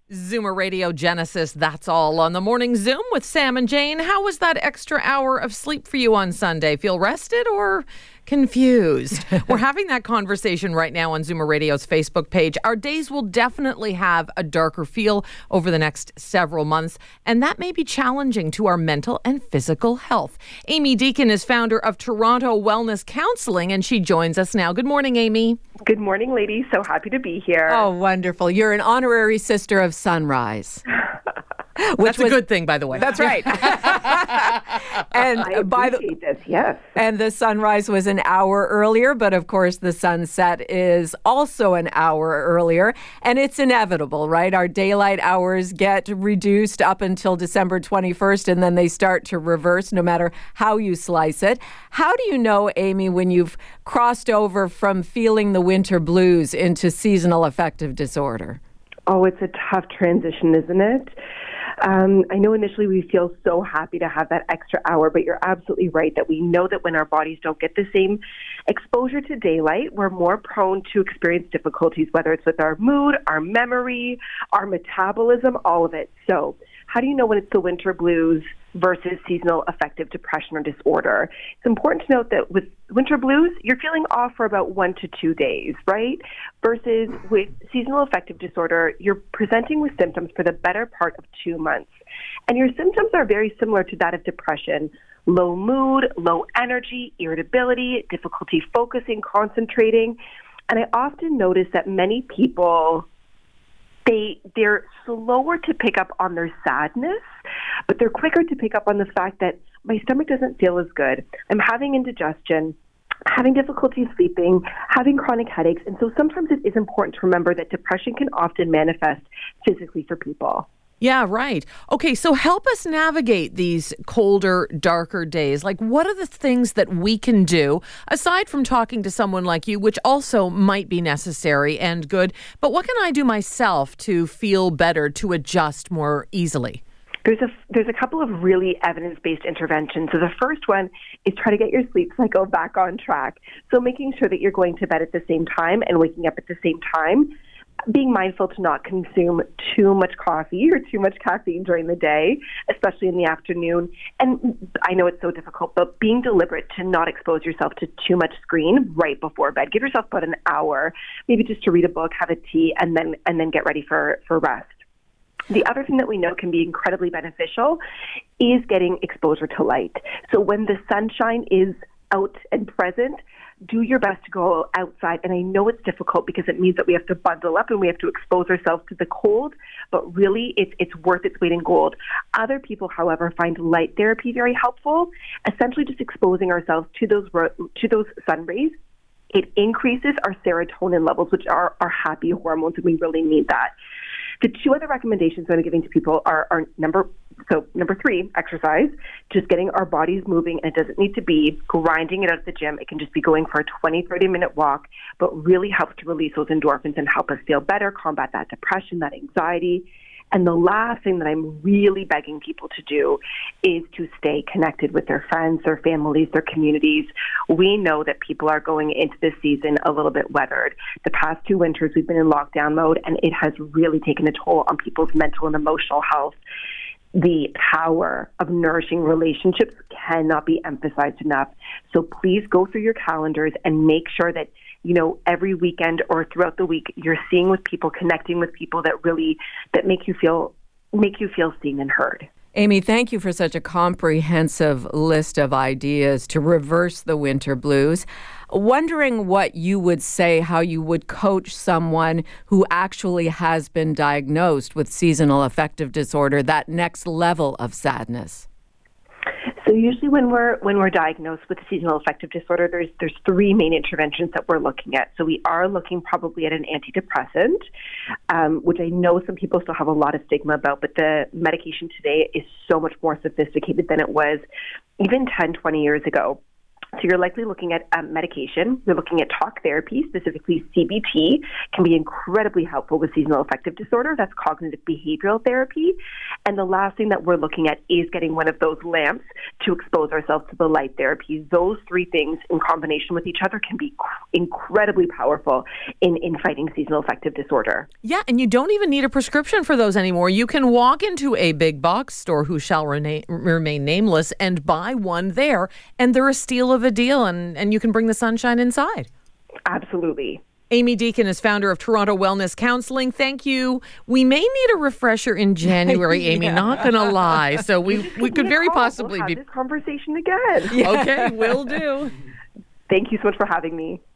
Zoomer Radio Genesis, that's all on the morning Zoom with Sam and Jane. How was that extra hour of sleep for you on Sunday? Feel rested or confused? We're having that conversation right now on Zoomer Radio's Facebook page. Our days will definitely have a darker feel over the next several months, and that may be challenging to our mental and physical health. Amy Deacon is founder of Toronto Wellness Counseling, and she joins us now. Good morning, Amy. Good morning, ladies. So happy to be here. Oh, wonderful. You're an honorary sister of Sunrise. That's a good thing, by the way. That's right. And I appreciate this, yes. And the sunrise was an hour earlier, but of course the sunset is also an hour earlier. And it's inevitable, right? Our daylight hours get reduced up until December 21st, and then they start to reverse no matter how you slice it. How do you know, Amy, when you've crossed over from feeling the winter blues into seasonal affective disorder? Oh, it's a tough transition, isn't it? I know initially we feel so happy to have that extra hour, but you're absolutely right that we know that when our bodies don't get the same exposure to daylight, we're more prone to experience difficulties, whether it's with our mood, our memory, our metabolism, all of it. So how do you know when it's the winter blues versus seasonal affective depression or disorder? It's important to note that with winter blues, you're feeling off for about 1 to 2 days, right? Versus with seasonal affective disorder, you're presenting with symptoms for the better part of 2 months. And your symptoms are very similar to that of depression. Low mood, low energy, irritability, difficulty focusing, concentrating. And I often notice that many people, they're slower to pick up on their sadness, but they're quicker to pick up on the fact that my stomach doesn't feel as good. I'm having indigestion, having difficulty sleeping, having chronic headaches. And so sometimes it is important to remember that depression can often manifest physically for people. Yeah, right. Okay, so help us navigate these colder, darker days. Like, what are the things that we can do, aside from talking to someone like you, which also might be necessary and good, but what can I do myself to feel better, to adjust more easily? There's a couple of really evidence-based interventions. So the first one is try to get your sleep cycle back on track. So making sure that you're going to bed at the same time and waking up at the same time. Being mindful to not consume too much coffee or too much caffeine during the day, especially in the afternoon. And I know it's so difficult, but being deliberate to not expose yourself to too much screen right before bed. Give yourself about an hour, maybe just to read a book, have a tea, and then get ready for rest. The other thing that we know can be incredibly beneficial is getting exposure to light. So when the sunshine is out and present, do your best to go outside. And I know it's difficult because it means that we have to bundle up and we have to expose ourselves to the cold, but really it's worth its weight in gold. Other people, however, find light therapy very helpful, essentially just exposing ourselves to those sun rays. It increases our serotonin levels, which are our happy hormones, and we really need that. The two other recommendations that I'm giving to people are number 3, exercise, just getting our bodies moving. And it doesn't need to be grinding it out at the gym. It can just be going for a 20-30-minute walk, but really helps to release those endorphins and help us feel better, combat that depression, that anxiety. And the last thing that I'm really begging people to do is to stay connected with their friends, their families, their communities. We know that people are going into this season a little bit weathered. The past 2 winters, we've been in lockdown mode, and it has really taken a toll on people's mental and emotional health. The power of nourishing relationships cannot be emphasized enough. So please go through your calendars and make sure that, every weekend or throughout the week, you're seeing with people, connecting with people that make you feel seen and heard. Amy, thank you for such a comprehensive list of ideas to reverse the winter blues. Wondering what you would say, how you would coach someone who actually has been diagnosed with seasonal affective disorder, that next level of sadness. So usually when we're diagnosed with seasonal affective disorder, there's 3 main interventions that we're looking at. So we are looking probably at an antidepressant, which I know some people still have a lot of stigma about, but the medication today is so much more sophisticated than it was even 10, 20 years ago. So you're likely looking at medication. You're looking at talk therapy, specifically CBT, can be incredibly helpful with seasonal affective disorder. That's cognitive behavioral therapy. And the last thing that we're looking at is getting one of those lamps to expose ourselves to the light therapy. Those three things in combination with each other can be incredibly powerful in fighting seasonal affective disorder. Yeah, and you don't even need a prescription for those anymore. You can walk into a big box store, who shall remain nameless, and buy one there, and they're a steal of a deal, and you can bring the sunshine inside. Absolutely. Amy Deacon is founder of Toronto Wellness Counseling. Thank you. We may need a refresher in January, Amy, not going to lie. So we could very possibly we'll have this conversation again. Okay, will do. Thank you so much for having me.